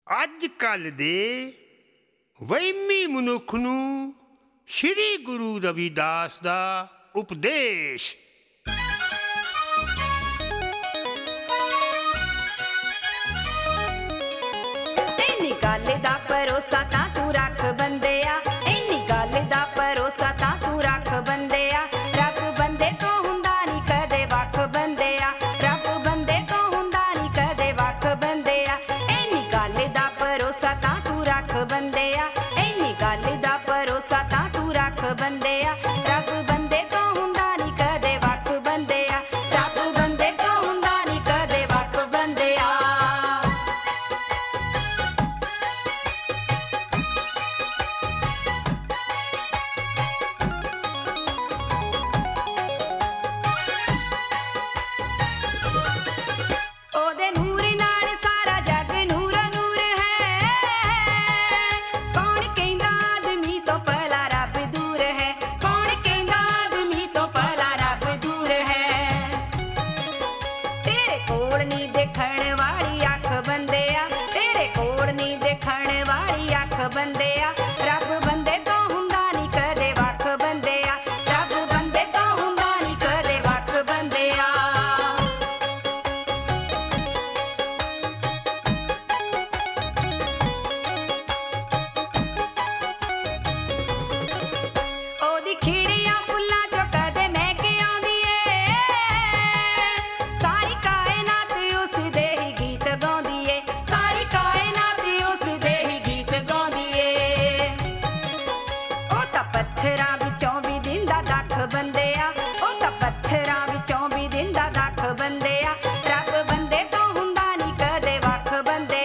ਅੱਜ ਕੱਲ੍ਹ ਦੇ ਵਹਿਮੀ ਮਨੁੱਖ ਨੂੰ ਸ਼੍ਰੀ ਗੁਰੂ ਰਵਿਦਾਸ ਦਾ ਉਪਦੇਸ਼। ਇੰਨੀ ਗੱਲ ਦਾ ਭਰੋਸਾ ਤਾਂ ਤੂੰ ਰੱਖ ਬੰਦਿਆ, ਇੰਨੀ ਗੱਲ ਦਾ ਭਰੋਸਾ ਤਾਂ ਤੂੰ ਰੱਖ ਬੰਦਿਆ। ਰੱਬ ਬੰਦੇ ਤੋਂ ਹੁੰਦਾ ਨੀ ਕਦੇ ਵੱਖ ਬੰਦਿਆ, ਰੱਬ ਬੰਦੇ ਤੋਂ ਹੁੰਦਾ ਨੀ ਕਦੇ ਵੱਖ ਬੰਦਿਆ। ਇੰਨੀ ਗੱਲ ਦਾ ਭਰੋਸਾ ਤਾਂ ਤੂੰ ਰੱਖ ਬੰਦਿਆ, ਇੰਨੀ ਗੱਲ ਦਾ ਭਰੋਸਾ ਤਾਂ ਤੂੰ ਰੱਖ ਬੰਦਿਆ। ਰੱਬ ਬੰਦੇ ਤੋਂ ਹੁੰਦਾ ਨੀ ਕਦੇ ਵੱਖ ਬੰਦਿਆ, ਰੱਬ ਬੰਦੇ ਤੋਂ ਹੁੰਦਾ ਨੀ ਕਦੇ ਵੱਖ ਬੰਦਿਆ। ਉਹਦੇ ਨੂਰ ਨਾਲ ਸਾਰਾ ਜੱਗ ਨੂਰ ਨੂਰ ਹੈ, ਕੌਣ ਕਹਿੰਦਾ ਆਦਮੀ ਤੋਂ ਭਲਾ ਰੱਬ ਦੂਰ ਹੈ, ਕੌਣ ਕਹਿੰਦਾ ਆਦਮੀ ਤੋਂ ਭਲਾ ਰੱਬ ਦੂਰ ਹੈ। ਤੇਰੇ ਕੋਲ ਨੀ ਦੇਖਣ ਵਾਲੀ ਅੱਖ ਬੰਦਿਆ, ਤੇਰੇ ਕੋਲ ਨੀ ਦੇਖਣ ਵਾਲੀ ਅੱਖ ਬੰਦਿਆ। ਰੱਬ ਬੰਦੇ ਤੋਂ ਹੁੰਦਾ ਨੀ ਕਦੇ ਵੱਖ ਬੰਦਿਆ, ਰੱਬ ਬੰਦੇ ਤੋਂ ਹੁੰਦਾ ਨੀ ਕਦੇ ਵੱਖ ਬੰਦਿਆ। ਉਹਦੀ ਖਿੜੀਆਂ ਫੁੱਲਾਂ ਚੋਂ ਕਦੇ ਮਹਿਕ ਆਉਂਦੀ ਏ, ਸਾਰੀ ਕਾਇਨਾਤ ਉਸ ਦੇ ਹੀ ਗੀਤ ਗਾਉਂਦੀ ਏ, ਸਾਰੀ ਕਾਇਨਾਤ ਉਸ ਦੇ ਹੀ ਗੀਤ ਗਾਉਂਦੀ ਏ। ਉਹ ਤਾਂ ਪੱਥਰਾਂ ਵਿੱਚੋਂ ਵੀ ਦਿੰਦਾ ਦੱਖ ਬੰਦਿਆ, ਉਹ ਤਾਂ ਪੱਥਰਾਂ ਵਿੱਚੋਂ ਵੀ ਦਿੰਦਾ ਦੱਖ ਬੰਦਿਆ। ਰੱਬ ਬੰਦੇ ਤੋਂ ਹੁੰਦਾ ਨੀ ਕਦੇ ਵੱਖ ਬੰਦਿਆ।